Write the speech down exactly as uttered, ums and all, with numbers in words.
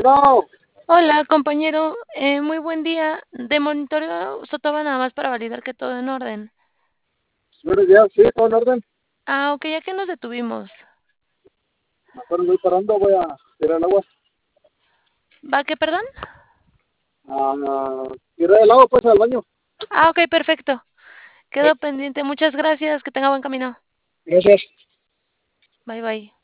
Bueno, Hola, compañero, eh, muy buen día. De monitoreo Sotova nada más para validar que todo en orden. buenos días, sí, todo en orden. Ah, ok, ya que nos detuvimos. Apenas voy parando, voy a tirar el agua. ¿Va qué, perdón? A tirar el agua, pues, al baño. Ah, ok, perfecto. Sí, Quedo pendiente. Muchas gracias. Que tenga buen camino. gracias. Bye, bye.